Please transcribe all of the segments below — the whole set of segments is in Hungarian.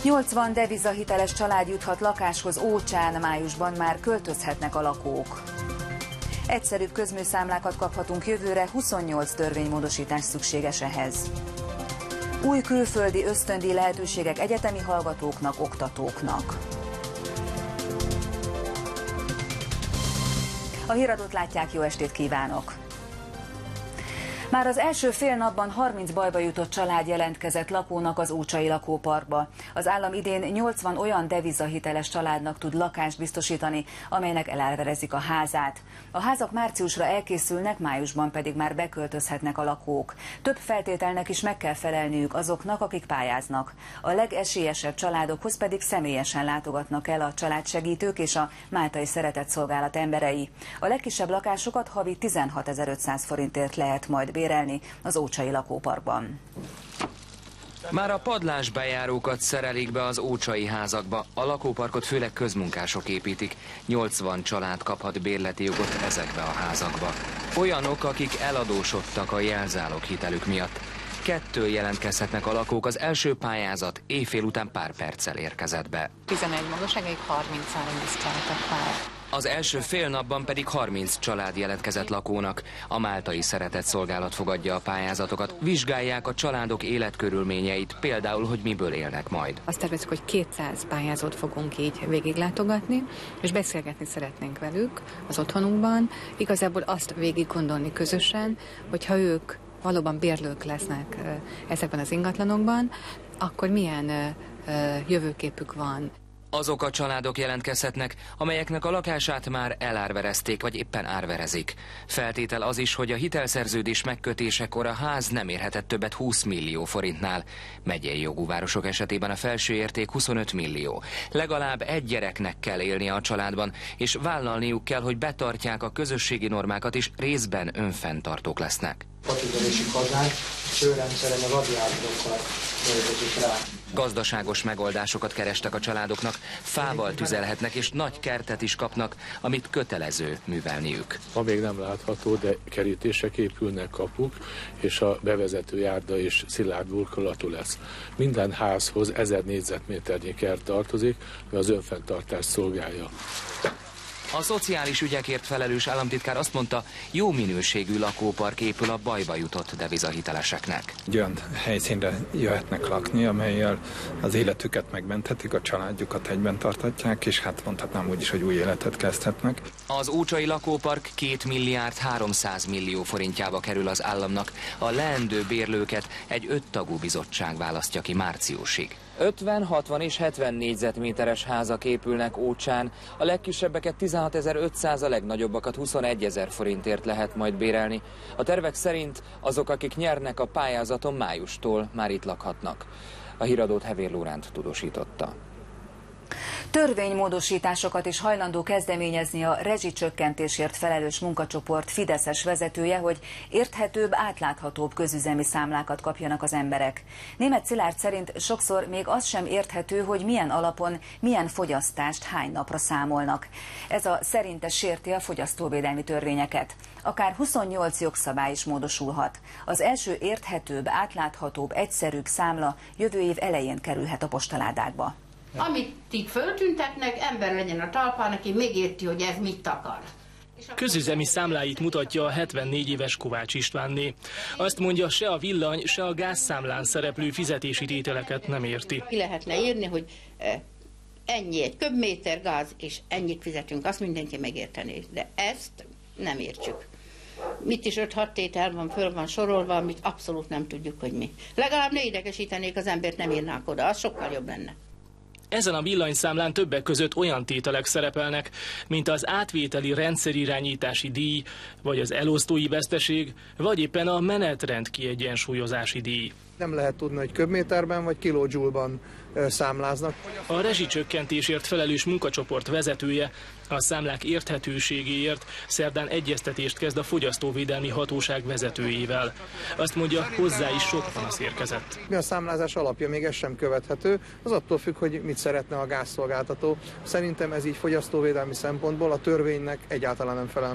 80 devizahiteles család juthat lakáshoz Ócsán, májusban már költözhetnek a lakók. Egyszerűbb közműszámlákat kaphatunk jövőre, 28 törvénymódosítás szükséges ehhez. Új külföldi ösztöndíj lehetőségek egyetemi hallgatóknak, oktatóknak. A híradót látják, jó estét kívánok! Már az első fél napban 30 bajba jutott család jelentkezett lakónak az ócsai lakóparkba. Az állam idén 80 olyan devizahiteles családnak tud lakást biztosítani, amelynek elárverezik a házát. A házak márciusra elkészülnek, májusban pedig már beköltözhetnek a lakók. Több feltételnek is meg kell felelniük azoknak, akik pályáznak. A legesélyesebb családokhoz pedig személyesen látogatnak el a családsegítők és a Máltai Szeretetszolgálat emberei. A legkisebb lakásokat havi 16.500 forintért lehet majd bérelni az ócsai lakóparkban. Már a padlásbejárókat szerelik be az ócsai házakba. A lakóparkot főleg közmunkások építik. 80 család kaphat bérleti jogot ezekbe a házakba. Olyanok, akik eladósodtak a jelzálog hitelük miatt. 2 jelentkezhetnek a lakók, az első pályázat éjfél után pár perccel érkezett be. 11 magasságáig 33 diszkáltak már. Az első fél napban pedig 30 család jelentkezett lakónak. A Máltai Szeretetszolgálat fogadja a pályázatokat, vizsgálják a családok életkörülményeit, például, hogy miből élnek majd. Azt tervezzük, hogy 200 pályázót fogunk így végiglátogatni, és beszélgetni szeretnénk velük az otthonukban. Igazából azt végig gondolni közösen, hogyha ők valóban bérlők lesznek ezekben az ingatlanokban, akkor milyen jövőképük van. Azok a családok jelentkezhetnek, amelyeknek a lakását már elárverezték, vagy éppen árverezik. Feltétel az is, hogy a hitelszerződés megkötésekor a ház nem érhetett többet 20 millió forintnál. Megyei jogú városok esetében a felső érték 25 millió. Legalább egy gyereknek kell élnie a családban, és vállalniuk kell, hogy betartják a közösségi normákat, és részben önfenntartók lesznek. Patüzelési kazán, csőrendszeren a radiátorokkal dolgozik rá. Gazdaságos megoldásokat kerestek a családoknak, fával tüzelhetnek és nagy kertet is kapnak, amit kötelező művelniük. Ma még nem látható, de kerítések épülnek, kapuk, és a bevezető járda és szilárd burkolatú lesz. Minden házhoz 1000 négyzetméternyi kert tartozik, ami az önfenntartást szolgálja. A szociális ügyekért felelős államtitkár azt mondta, jó minőségű lakópark épül a bajba jutott devizahiteleseknek. Olyan helyszínre jöhetnek lakni, amellyel az életüket megmenthetik, a családjukat egyben tartatják, és hát mondhatnám úgy is, hogy új életet kezdhetnek. Az ócsai lakópark 2 milliárd 300 millió forintjába kerül az államnak. A leendő bérlőket egy 5 tagú bizottság választja ki márciusig. 50, 60 és 70 négyzetméteres házak épülnek Ócsán. A legkisebbeket 16.500, a legnagyobbakat 21.000 forintért lehet majd bérelni. A tervek szerint azok, akik nyernek a pályázaton, májustól már itt lakhatnak. A híradót Hevér Lóránt tudósította. Törvénymódosításokat is hajlandó kezdeményezni a rezsicsökkentésért felelős munkacsoport fideszes vezetője, hogy érthetőbb, átláthatóbb közüzemi számlákat kapjanak az emberek. Németh Szilárd szerint sokszor még az sem érthető, hogy milyen alapon, milyen fogyasztást hány napra számolnak. Ez a szerinte sérti a fogyasztóvédelmi törvényeket. Akár 28 jogszabály is módosulhat. Az első érthetőbb, átláthatóbb, egyszerűbb számla jövő év elején kerülhet a postaládákba. Amit így föltüntetnek, ember legyen a talpán, aki megérti, hogy ez mit akar. Közüzemi számláit mutatja a 74 éves Kovács Istvánné. Azt mondja, se a villany, se a gázszámlán szereplő fizetési tételeket nem érti. Ki lehetne írni, hogy ennyi egy köbméter gáz, és ennyit fizetünk, azt mindenki megértené. De ezt nem értjük. Mit is 5-6 tétel van, föl van sorolva, amit abszolút nem tudjuk, hogy mi. Legalább ne idegesítenék az embert, nem írnák oda, az sokkal jobb lenne. Ezen a villanyszámlán többek között olyan tételek szerepelnek, mint az átvételi rendszerirányítási díj, vagy az elosztói veszteség, vagy éppen a menetrend kiegyensúlyozási díj. Nem lehet tudni, hogy köbméterben vagy kilojoule-ban számláznak. A rezsicsökkentésért felelős munkacsoport vezetője a számlák érthetőségéért szerdán egyeztetést kezd a Fogyasztóvédelmi Hatóság vezetőjével. Azt mondja, hozzá is sok panasz érkezett. Mi a számlázás alapja, még ez sem követhető, az attól függ, hogy mit szeretne a gázszolgáltató. Szerintem ez így fogyasztóvédelmi szempontból a törvénynek egyáltalán nem felel meg.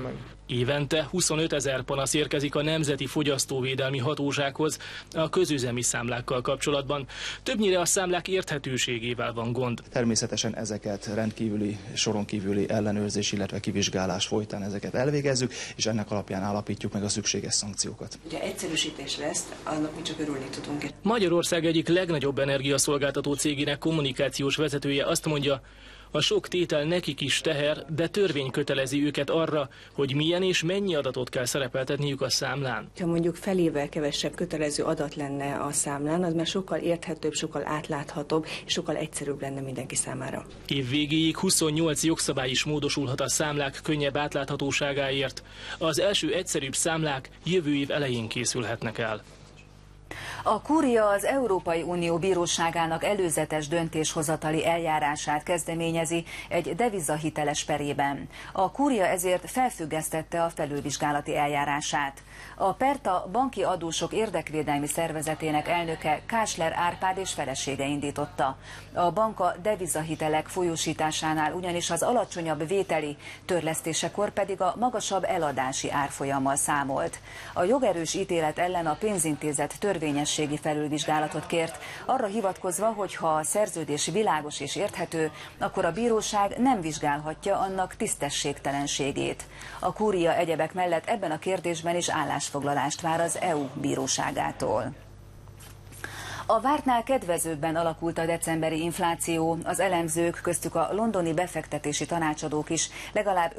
Évente 25 000 panasz érkezik a Nemzeti Fogyasztóvédelmi Hatósághoz a közüzemi számlákkal kapcsolatban. Többnyire a számlák érthetőségével van gond. Természetesen ezeket rendkívüli, soron kívüli ellenőrzés, illetve kivizsgálás folytán ezeket elvégezzük, és ennek alapján állapítjuk meg a szükséges szankciókat. Ugye egyszerűsítés lesz, annak mi csak örülni tudunk. Magyarország egyik legnagyobb energiaszolgáltató cégének kommunikációs vezetője azt mondja, a sok tétel nekik is teher, de törvény kötelezi őket arra, hogy milyen és mennyi adatot kell szerepeltetniük a számlán. Ha mondjuk felével kevesebb kötelező adat lenne a számlán, az már sokkal érthetőbb, sokkal átláthatóbb, és sokkal egyszerűbb lenne mindenki számára. Év végéig 28 jogszabály is módosulhat a számlák könnyebb átláthatóságáért. Az első egyszerűbb számlák jövő év elején készülhetnek el. A kúria az Európai Unió Bíróságának előzetes döntéshozatali eljárását kezdeményezi egy devizahiteles perében. A kúria ezért felfüggesztette a felülvizsgálati eljárását. A pert a banki adósok érdekvédelmi szervezetének elnöke Kásler Árpád és felesége indította. A bank a devizahitelek folyósításánál ugyanis az alacsonyabb vételi, törlesztésekor pedig a magasabb eladási árfolyammal számolt. A jogerős ítélet ellen a pénzintézet törvényességi felülvizsgálatot kért, arra hivatkozva, hogy ha a szerződés világos és érthető, akkor a bíróság nem vizsgálhatja annak tisztességtelenségét. A kúria egyebek mellett ebben a kérdésben is állásfoglalást vár az EU bíróságától. A vártnál kedvezőbben alakult a decemberi infláció, az elemzők, köztük a londoni befektetési tanácsadók is legalább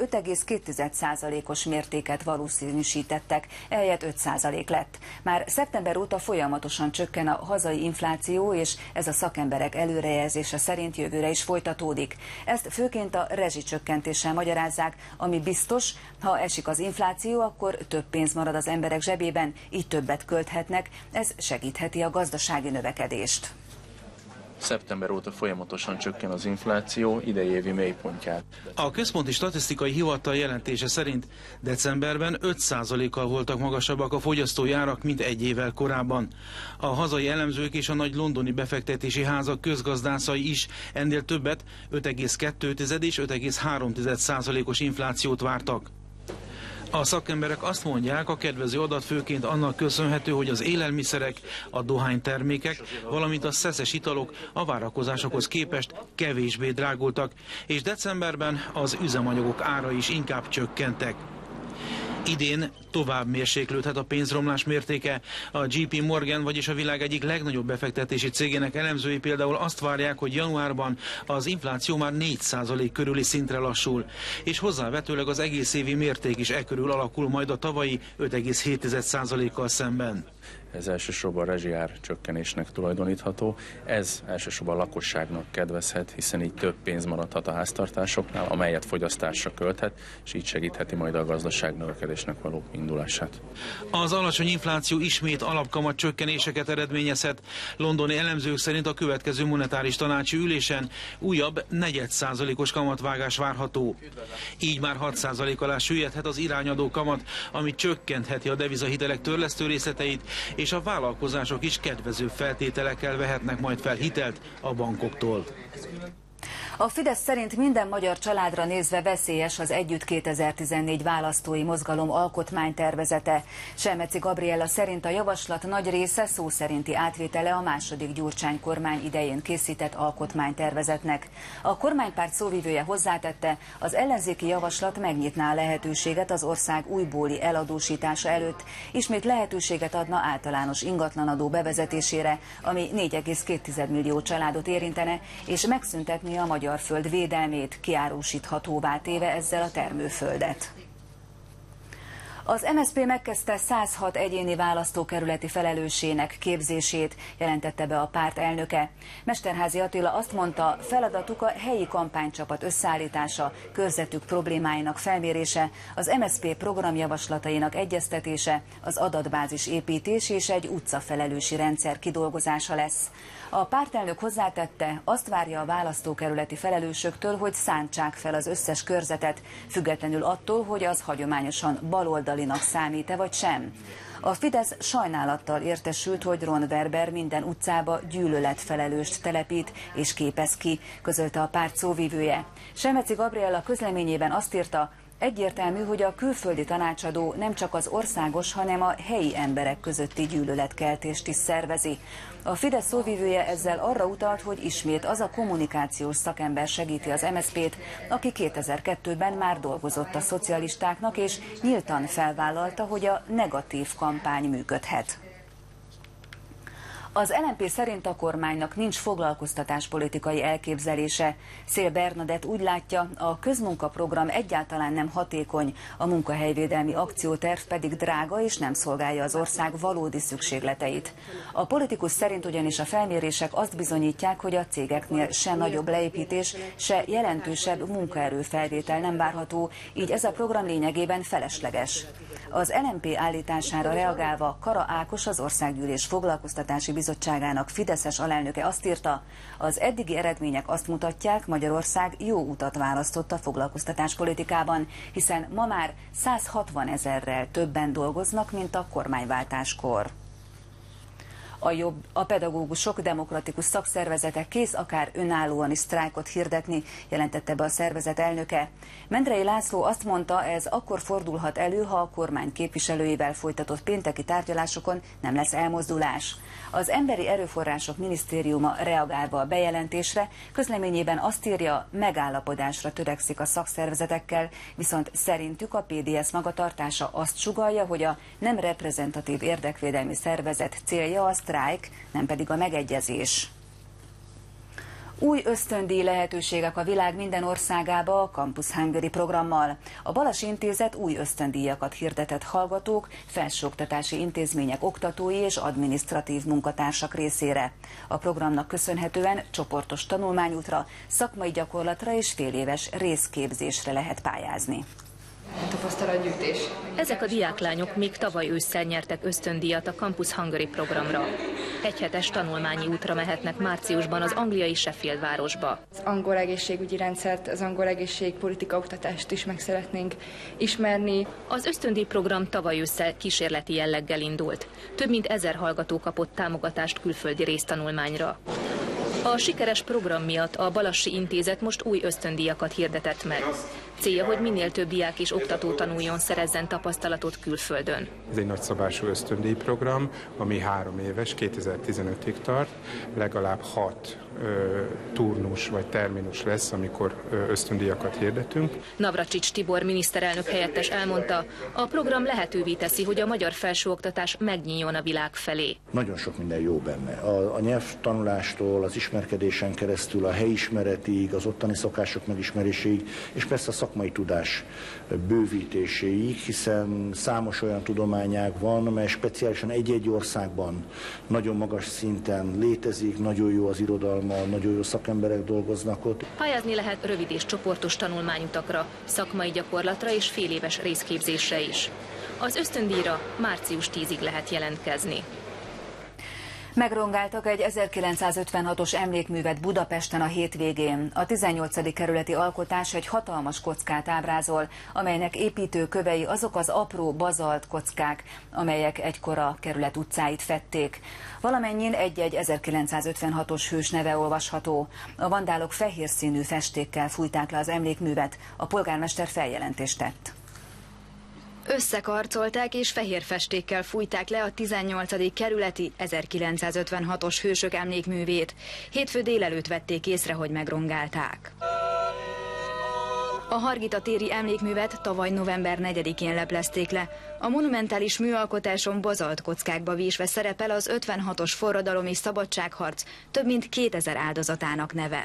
5,2%-os mértéket valószínűsítettek, ehelyett 5% lett. Már szeptember óta folyamatosan csökken a hazai infláció, és ez a szakemberek előrejelzése szerint jövőre is folytatódik. Ezt főként a rezsicsökkentéssel magyarázzák, ami biztos, ha esik az infláció, akkor több pénz marad az emberek zsebében, így többet költhetnek, ez segítheti a gazdasági növekedést. Szeptember óta folyamatosan csökken az infláció idei évi mélypontját. A Központi Statisztikai Hivatal jelentése szerint decemberben 5%-kal voltak magasabbak a fogyasztói árak, mint egy évvel korábban. A hazai elemzők és a nagy londoni befektetési házak közgazdászai is ennél többet, 5,2 és 5,3%-os inflációt vártak. A szakemberek azt mondják, a kedvező adat főként annak köszönhető, hogy az élelmiszerek, a dohánytermékek, valamint a szeszes italok a várakozásokhoz képest kevésbé drágultak, és decemberben az üzemanyagok ára is inkább csökkentek. Idén tovább mérséklődhet a pénzromlás mértéke. A JP Morgan, vagyis a világ egyik legnagyobb befektetési cégének elemzői például azt várják, hogy januárban az infláció már 4% körüli szintre lassul, és hozzávetőleg az egész évi mérték is e körül alakul majd a tavalyi 5,7%-kal szemben. Ez elsősorban rezsiár csökkenésnek tulajdonítható. Ez elsősorban a lakosságnak kedvezhet, hiszen így több pénz maradhat a háztartásoknál, amelyet fogyasztásra költhet, és így segítheti majd a gazdaság növekedésnek való indulását. Az alacsony infláció ismét alapkamat csökkenéseket eredményezhet. Londoni elemzők szerint a következő monetáris tanácsi ülésen újabb 0,4%-os kamatvágás várható. Így már 6% alá süllyedhet az irányadó kamat, ami csökkentheti a devizahitelek törlesztő részleteit, és a vállalkozások is kedvező feltételekkel vehetnek majd fel hitelt a bankoktól. A Fidesz szerint minden magyar családra nézve veszélyes az Együtt 2014 választói mozgalom alkotmánytervezete. Selmeci Gabriella szerint a javaslat nagy része szó szerinti átvétele a második Gyurcsány kormány idején készített alkotmánytervezetnek. A kormánypárt szóvivője hozzátette, az ellenzéki javaslat megnyitná a lehetőséget az ország újbóli eladósítása előtt, ismét lehetőséget adna általános ingatlanadó bevezetésére, ami 4,2 millió családot érintene, és megszüntetné a magyar föld védelmét, kiárusíthatóvá téve ezzel a termőföldet. Az MSZP megkezdte 106 egyéni választókerületi felelősének képzését, jelentette be a párt elnöke. Mesterházy Attila azt mondta, feladatuk a helyi kampánycsapat összeállítása, körzetük problémáinak felmérése, az MSZP programjavaslatainak egyeztetése, az adatbázis építés és egy utcafelelősi rendszer kidolgozása lesz. A pártelnök hozzátette, azt várja a választókerületi felelősöktől, hogy szántsák fel az összes körzetet, függetlenül attól, hogy az hagyományosan baloldalinak számít-e vagy sem. A Fidesz sajnálattal értesült, hogy Ron Werber minden utcába gyűlöletfelelőst telepít és képez ki, közölte a párt szóvivője. Selmeci Gabriella közleményében azt írta, Egyértelmű, hogy a külföldi tanácsadó nem csak az országos, hanem a helyi emberek közötti gyűlöletkeltést is szervezi. A Fidesz szóvivője ezzel arra utalt, hogy ismét az a kommunikációs szakember segíti az MSZP-t, aki 2002-ben már dolgozott a szocialistáknak, és nyíltan felvállalta, hogy a negatív kampány működhet. Az LMP szerint a kormánynak nincs foglalkoztatáspolitikai elképzelése. Szél Bernadett úgy látja, a közmunkaprogram egyáltalán nem hatékony, a munkahelyvédelmi akcióterv pedig drága és nem szolgálja az ország valódi szükségleteit. A politikus szerint ugyanis a felmérések azt bizonyítják, hogy a cégeknél se nagyobb leépítés, se jelentősebb munkaerőfelvétel nem várható, így ez a program lényegében felesleges. Az LMP állítására reagálva Kara Ákos, az Országgyűlés Foglalkoztatási Bizottságának fideszes alelnöke azt írta, az eddigi eredmények azt mutatják, Magyarország jó utat választott a foglalkoztatáspolitikában, hiszen ma már 160 000-rel többen dolgoznak, mint a kormányváltáskor. A pedagógusok, demokratikus szakszervezetek kész akár önállóan is sztrájkot hirdetni, jelentette be a szervezet elnöke. Mendrei László azt mondta, ez akkor fordulhat elő, ha a kormány képviselőivel folytatott pénteki tárgyalásokon nem lesz elmozdulás. Az Emberi Erőforrások Minisztériuma reagálva a bejelentésre, közleményében azt írja, megállapodásra törekszik a szakszervezetekkel, viszont szerintük a PDS magatartása azt sugallja, hogy a nem reprezentatív érdekvédelmi szervezet célja a sztrájk, nem pedig a megegyezés. Új ösztöndíj lehetőségek a világ minden országába a Campus Hungary programmal. A Balassi Intézet új ösztöndíjakat hirdetett hallgatók, felsőoktatási intézmények oktatói és adminisztratív munkatársak részére. A programnak köszönhetően csoportos tanulmányútra, szakmai gyakorlatra és féléves részképzésre lehet pályázni. Tapasztalatgyűjtés. Ezek a diáklányok még tavaly ősszel nyertek ösztöndíjat a Campus Hungary programra. Egyhetes tanulmányi útra mehetnek márciusban az angliai Sheffield városba. Az angol egészségügyi rendszert, az angol egészségpolitika oktatást is meg szeretnénk ismerni. Az ösztöndíj program tavaly ősszel kísérleti jelleggel indult. Több mint 1000 hallgató kapott támogatást külföldi résztanulmányra. A sikeres program miatt a Balassi Intézet most új ösztöndíjakat hirdetett meg. Célja, hogy minél több diák és oktató tanuljon, szerezzen tapasztalatot külföldön. Ez egy nagyszabású ösztöndíjprogram, ami 3 éves, 2015-ig tart, legalább 6 turnus vagy terminus lesz, amikor ösztöndíjakat hirdetünk. Navracsics Tibor miniszterelnök helyettes elmondta, a program lehetővé teszi, hogy a magyar felsőoktatás megnyíljon a világ felé. Nagyon sok minden jó benne. A nyelvtanulástól, az ismerkedésen keresztül, a helyismeretig, az ottani szokások megismeréséig, és persze a szakmai tudás bővítéséig, hiszen számos olyan tudományág van, amely speciálisan egy-egy országban nagyon magas szinten létezik, nagyon jó az irodalma, nagyon jó szakemberek dolgoznak ott. Pályázni lehet rövid és csoportos tanulmányutakra, szakmai gyakorlatra és féléves részképzésre is. Az ösztöndíjra március 10-ig lehet jelentkezni. Megrongáltak egy 1956-os emlékművet Budapesten a hétvégén. A 18. kerületi alkotás egy hatalmas kockát ábrázol, amelynek építőkövei azok az apró bazalt kockák, amelyek egykor a kerület utcáit fedték. Valamennyin egy-egy 1956-os hős neve olvasható. A vandálok fehér színű festékkel fújták le az emlékművet, a polgármester feljelentést tett. Összekarcolták és fehér festékkel fújták le a 18. kerületi 1956-os hősök emlékművét. Hétfő délelőtt vették észre, hogy megrongálták. A Hargita téri emlékművet tavaly november 4-én leplezték le. A monumentális műalkotáson bazalt kockákba vésve szerepel az 56-os forradalom és szabadságharc több mint 2000 áldozatának neve.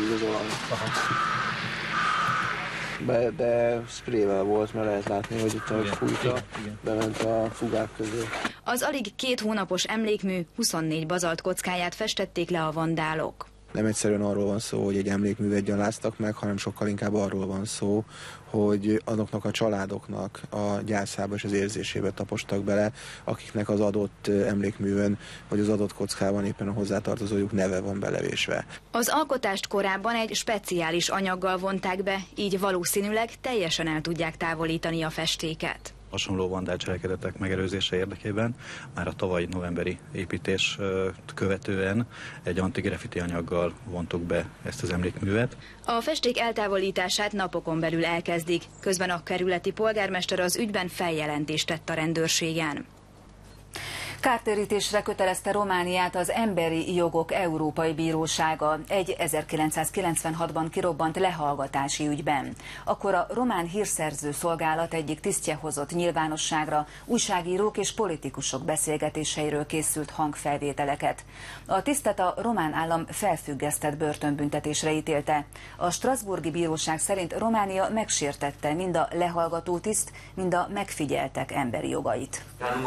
De sprével volt, mert lehet látni, hogy itt ahogy fújta, bement a fugák közé. Az alig 2 hónapos emlékmű 24 bazalt kockáját festették le a vandálok. Nem egyszerűen arról van szó, hogy egy emlékművet gyaláztak meg, hanem sokkal inkább arról van szó, hogy azoknak a családoknak a gyászába és az érzésébe tapostak bele, akiknek az adott emlékművön vagy az adott kockában éppen a hozzátartozójuk neve van belevésve. Az alkotást korábban egy speciális anyaggal vonták be, így valószínűleg teljesen el tudják távolítani a festéket. Hasonló vandálcselekedetek megelőzése érdekében már a tavalyi novemberi építés követően egy antigraffiti anyaggal vontuk be ezt az emlékművet. A festék eltávolítását napokon belül elkezdik, közben a kerületi polgármester az ügyben feljelentést tett a rendőrségen. Kártérítésre kötelezte Romániát az Emberi Jogok Európai Bírósága egy 1996-ban kirobbant lehallgatási ügyben. Akkor a román hírszerző szolgálat egyik tisztje hozott nyilvánosságra újságírók és politikusok beszélgetéseiről készült hangfelvételeket. A tisztet a román állam felfüggesztett börtönbüntetésre ítélte. A strasbourgi bíróság szerint Románia megsértette mind a lehallgató tiszt, mind a megfigyeltek emberi jogait.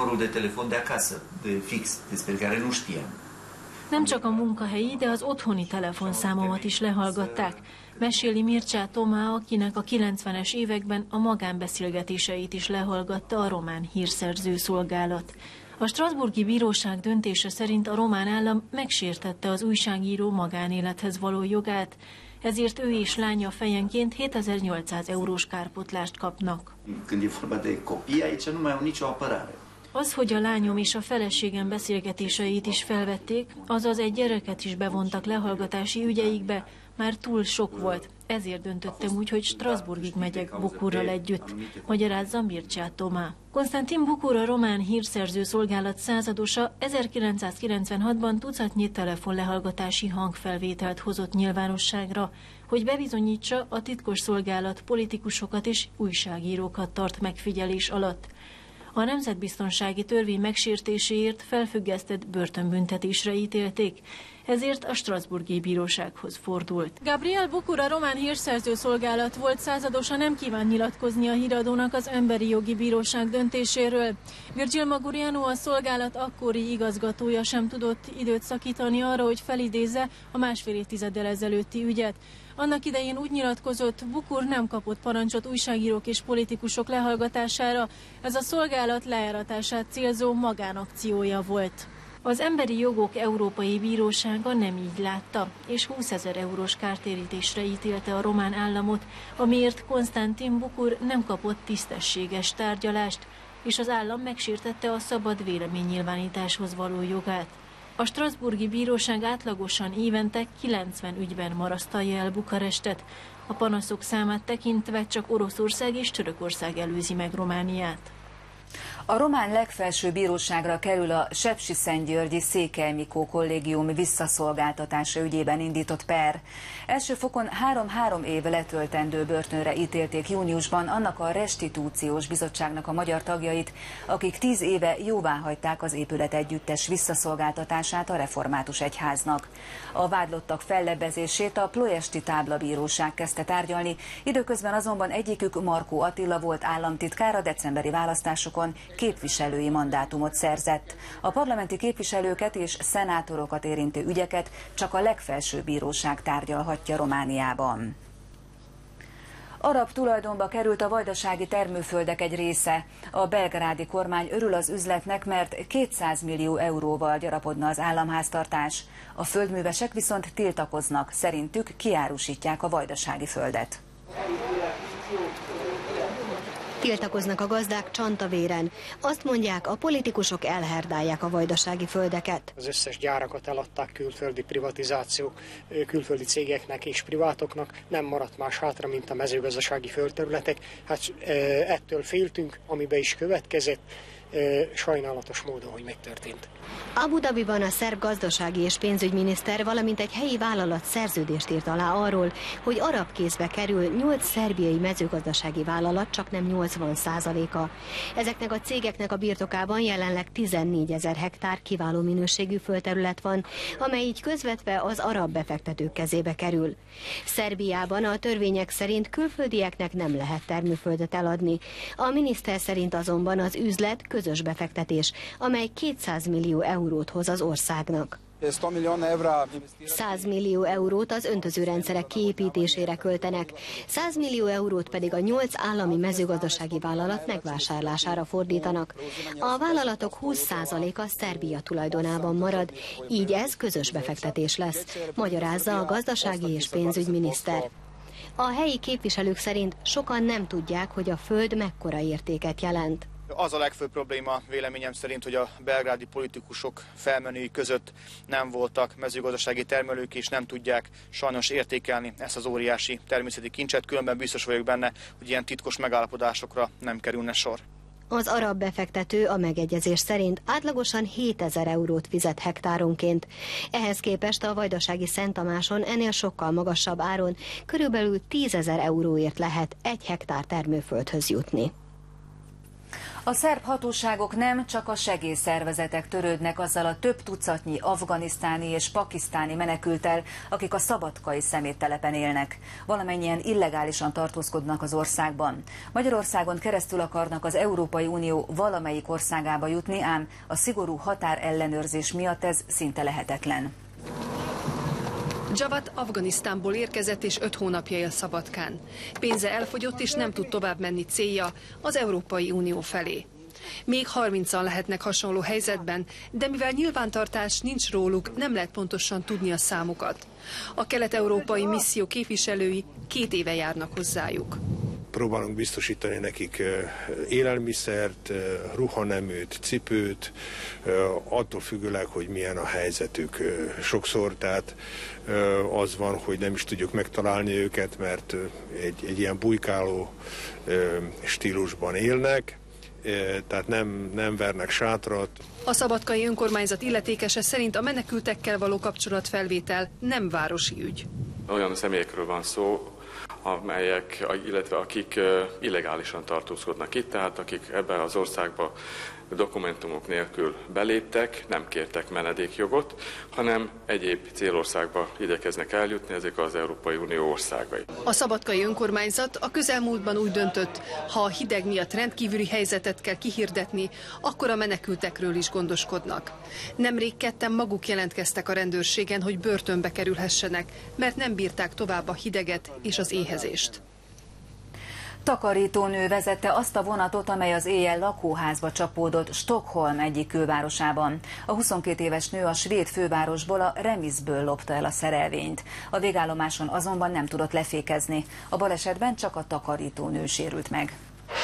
Nem csak a munkahelyi, de az otthoni telefonszámomat is lehallgatták. Meséli Mircea Tomá, akinek a 90-es években a magánbeszélgetéseit is lehallgatta a román hírszerző szolgálat. A strasbourgi bíróság döntése szerint a román állam megsértette az újságíró magánélethez való jogát, ezért ő és lánya fejenként 7800 eurós kárpotlást kapnak. Az, hogy a lányom és a feleségem beszélgetéseit is felvették, azaz egy gyereket is bevontak lehallgatási ügyeikbe, már túl sok volt. Ezért döntöttem úgy, hogy Strasbourgig megyek Bukurral együtt, magyarázza Mircea Tomá. Konstantin Bukur, a román hírszerző szolgálat századosa 1996-ban tucatnyi telefonlehallgatási hangfelvételt hozott nyilvánosságra, hogy bebizonyítsa, a titkos szolgálat politikusokat és újságírókat tart megfigyelés alatt. A nemzetbiztonsági törvény megsértéséért felfüggesztett börtönbüntetésre ítélték, ezért a strasbourgi bírósághoz fordult. Gabriel Bukur, a román hírszerző szolgálat volt századosa, nem kíván nyilatkozni a híradónak az emberi jogi bíróság döntéséről. Virgil Magurianu, a szolgálat akkori igazgatója sem tudott időt szakítani arra, hogy felidézze a másfél évtizeddel ezelőtti ügyet. Annak idején úgy nyilatkozott, Bukur nem kapott parancsot újságírók és politikusok lehallgatására, ez a szolgálat lejáratását célzó magánakciója volt. Az Emberi Jogok Európai Bírósága nem így látta, és 20 000 eurós kártérítésre ítélte a román államot, amiért Konstantin Bukur nem kapott tisztességes tárgyalást, és az állam megsértette a szabad véleménynyilvánításhoz való jogát. A strasbourgi bíróság átlagosan évente 90 ügyben marasztalja el Bukarestet. A panaszok számát tekintve csak Oroszország és Törökország előzi meg Romániát. A román legfelsőbb bíróságra kerül a sepsiszentgyörgyi Székely Mikó kollégium visszaszolgáltatása ügyében indított per. Első fokon 3 év letöltendő börtönre ítélték júniusban annak a restitúciós bizottságnak a magyar tagjait, akik 10 éve jóváhagyták az épület együttes visszaszolgáltatását a református egyháznak. A vádlottak fellebbezését a ploiesti táblabíróság kezdte tárgyalni, időközben azonban egyikük, Markó Attila volt államtitkár, a decemberi választásokon képviselői mandátumot szerzett. A parlamenti képviselőket és szenátorokat érintő ügyeket csak a legfelsőbb bíróság tárgyalhatja Romániában. Arab tulajdonba került a vajdasági termőföldek egy része. A belgrádi kormány örül az üzletnek, mert 200 millió euróval gyarapodna az államháztartás. A földművesek viszont tiltakoznak, szerintük kiárusítják a vajdasági földet. Tiltakoznak a gazdák Csantavéren. Azt mondják, a politikusok elherdálják a vajdasági földeket. Az összes gyárakat eladták külföldi privatizációk, külföldi cégeknek és privátoknak. Nem maradt más hátra, mint a mezőgazdasági földterületek. Hát ettől féltünk, amiben is következett. Sajnálatos módon, hogy megtörtént. Abu Dhabiban a szerb gazdasági és pénzügyminiszter, valamint egy helyi vállalat szerződést írt alá arról, hogy arab kézbe kerül 8 szerbiai mezőgazdasági vállalat, csak nem 80%-a. Ezeknek a cégeknek a birtokában jelenleg 14 000 hektár kiváló minőségű földterület van, amely így közvetve az arab befektetők kezébe kerül. Szerbiában a törvények szerint külföldieknek nem lehet termőföldet eladni. A miniszter szerint azonban az üzlet közös befektetés, amely 200 millió eurót hoz az országnak. 100 millió eurót az öntözőrendszerek kiépítésére költenek, 100 millió eurót pedig a 8 állami mezőgazdasági vállalat megvásárlására fordítanak. A vállalatok 20%-a Szerbia tulajdonában marad, így ez közös befektetés lesz, magyarázza a gazdasági és pénzügyminiszter. A helyi képviselők szerint sokan nem tudják, hogy a föld mekkora értéket jelent. Az a legfőbb probléma véleményem szerint, hogy a belgrádi politikusok felmenői között nem voltak mezőgazdasági termelők, és nem tudják sajnos értékelni ezt az óriási természeti kincset, különben biztos vagyok benne, hogy ilyen titkos megállapodásokra nem kerülne sor. Az arab befektető a megegyezés szerint átlagosan 7000 eurót fizet hektáronként. Ehhez képest a vajdasági Szent Tamáson ennél sokkal magasabb áron körülbelül 10 000 euróért lehet 1 hektár termőföldhöz jutni. A szerb hatóságok nem csak a segélyszervezetek törődnek azzal a több tucatnyi afganisztáni és pakisztáni menekülttel, akik a szabadkai szeméttelepen élnek. Valamennyien illegálisan tartózkodnak az országban. Magyarországon keresztül akarnak az Európai Unió valamelyik országába jutni, ám a szigorú határellenőrzés miatt ez szinte lehetetlen. Javad Afganisztánból érkezett és 5 hónapja él Szabadkán. Pénze elfogyott és nem tud tovább menni célja, az Európai Unió felé. Még 30-an lehetnek hasonló helyzetben, de mivel nyilvántartás nincs róluk, nem lehet pontosan tudni a számukat. A kelet-európai misszió képviselői 2 éve járnak hozzájuk. Próbálunk biztosítani nekik élelmiszert, ruhaneműt, cipőt, attól függőleg, hogy milyen a helyzetük. Sokszor tehát az van, hogy nem is tudjuk megtalálni őket, mert egy ilyen bujkáló stílusban élnek, tehát nem vernek sátrat. A szabadkai önkormányzat illetékese szerint a menekültekkel való kapcsolatfelvétel nem városi ügy. Olyan személyekről van szó, illetve akik illegálisan tartózkodnak itt, tehát akik ebben az országba dokumentumok nélkül beléptek, nem kértek menedékjogot, hanem egyéb célországba igyekeznek eljutni, ezek az Európai Unió országai. A szabadkai önkormányzat a közelmúltban úgy döntött, ha a hideg miatt rendkívüli helyzetet kell kihirdetni, akkor a menekültekről is gondoskodnak. Nemrég 2 maguk jelentkeztek a rendőrségen, hogy börtönbe kerülhessenek, mert nem bírták tovább a hideget és az éhezést. Takarítónő vezette azt a vonatot, amely az éjjel lakóházba csapódott Stockholm egyik külvárosában. A 22 éves nő a svéd fővárosból, a Remisből lopta el a szerelvényt. A végállomáson azonban nem tudott lefékezni. A balesetben csak a takarítónő sérült meg.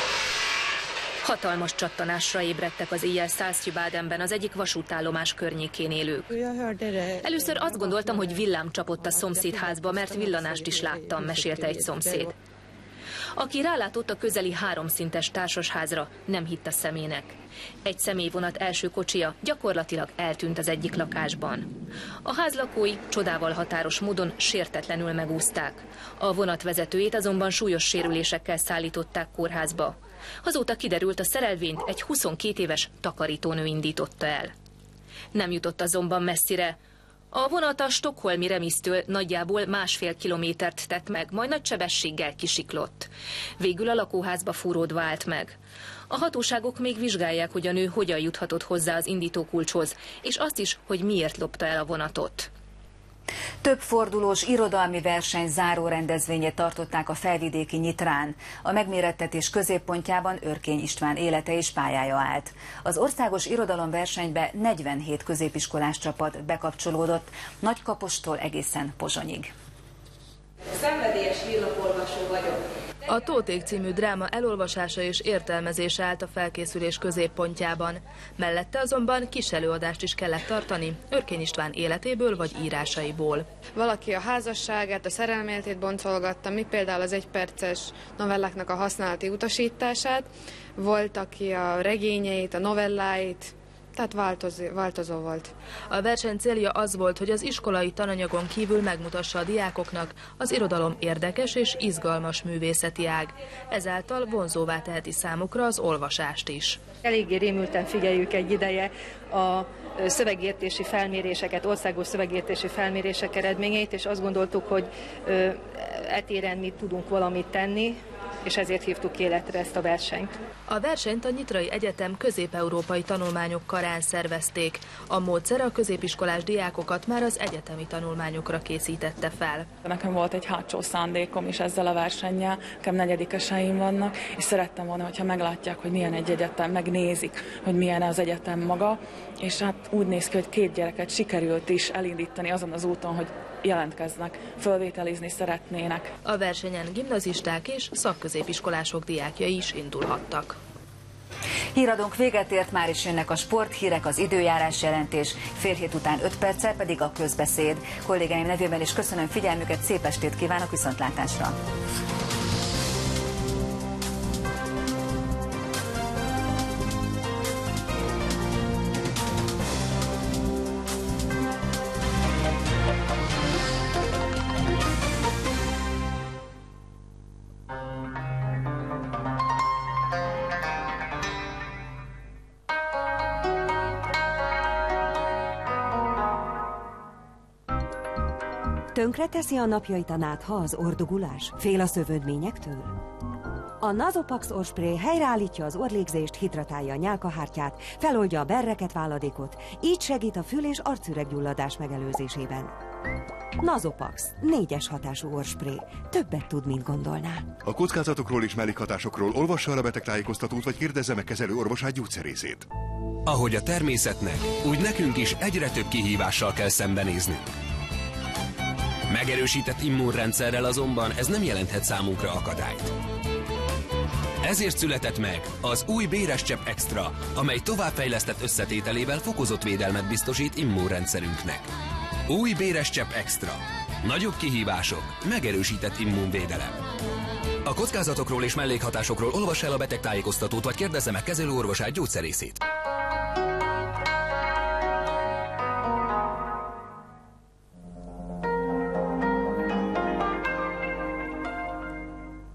Hatalmas csattanásra ébredtek az éjjel Saltsjöbadenben, az egyik vasútállomás környékén élők. Először azt gondoltam, hogy villám csapott a szomszédházba, mert villanást is láttam, mesélte egy szomszéd. Aki rálátott a közeli 3 szintes társasházra, nem hitt a szemének. Egy személyvonat első kocsija gyakorlatilag eltűnt az egyik lakásban. A ház lakói csodával határos módon sértetlenül megúszták. A vonat vezetőjét azonban súlyos sérülésekkel szállították kórházba. Azóta kiderült, a szerelvényt egy 22 éves takarítónő indította el. Nem jutott azonban messzire. A vonat a stockholmi Remisztől nagyjából 1,5 kilométert tett meg, majd nagy sebességgel kisiklott. Végül a lakóházba fúródva állt meg. A hatóságok még vizsgálják, hogy a nő hogyan juthatott hozzá az indítókulcshoz, és azt is, hogy miért lopta el a vonatot. Több fordulós irodalmi verseny záró rendezvényét tartották a felvidéki Nyitrán. A megmérettetés középpontjában Örkény István élete és pályája állt. Az országos irodalomversenybe 47 középiskolás csapat bekapcsolódott, Nagykapostól egészen Pozsonyig. Szenvedélyes hírlapolvasó vagyok. A Tóték című dráma elolvasása és értelmezése állt a felkészülés középpontjában. Mellette azonban kis előadást is kellett tartani, Örkény István életéből vagy írásaiból. Valaki a házasságát, a szerelméletét boncolgatta, mi például az 1 perces novelláknak a használati utasítását, volt, aki a regényeit, a novelláit, tehát változó volt. A verseny célja az volt, hogy az iskolai tananyagon kívül megmutassa a diákoknak az irodalom érdekes és izgalmas művészeti ág. Ezáltal vonzóvá teheti számukra az olvasást is. Eléggé rémülten figyeljük egy ideje a szövegértési felméréseket, országos szövegértési felmérések eredményeit, és azt gondoltuk, hogy etéren mi tudunk valamit tenni, és ezért hívtuk életre ezt a versenyt. A versenyt a Nyitrai Egyetem közép-európai tanulmányok karán szervezték. A módszer a középiskolás diákokat már az egyetemi tanulmányokra készítette fel. Nekem volt egy hátsó szándékom is ezzel a versennyel, nekem negyedikeseim vannak, és szerettem volna, hogyha meglátják, hogy milyen egy egyetem, megnézik, hogy milyen az egyetem maga, és hát úgy néz ki, hogy 2 gyereket sikerült is elindítani azon az úton, hogy jelentkeznek, fölvételizni szeretnének. A versenyen gimnazisták és szakközépiskolások diákjai is indulhattak. Híradónk véget ért, már is jönnek a sporthírek, az időjárás jelentés, 6:30 után 5 perccel pedig a közbeszéd. Kollégáim nevében is köszönöm figyelmüket, szép estét kívánok, viszontlátásra! Tönkreteszi a napjait a nátha az ordugulás? Fél a szövődményektől? A Nasopax orrspray helyreállítja az orrlégzést, hidratálja a nyálkahártyát, feloldja a berreket, váladékot, így segít a fül- és arcüreggyulladás megelőzésében. Nasopax, 4-es hatású orrspray. Többet tud, mint gondolná. A kockázatokról és mellékhatásokról olvassa el a betegtájékoztatót, vagy kérdezze meg kezelő orvosát, gyógyszerészét. Ahogy a természetnek, úgy nekünk is egyre több kihívással kell szembenéznünk. Megerősített immunrendszerrel azonban ez nem jelenthet számunkra akadályt. Ezért született meg az új Béres Csepp Extra, amely továbbfejlesztett összetételével fokozott védelmet biztosít immunrendszerünknek. Új Béres Csepp Extra. Nagyobb kihívások, megerősített immunvédelem. A kockázatokról és mellékhatásokról olvass el a betegtájékoztatót, vagy kérdezze meg kezelőorvosát, gyógyszerészét.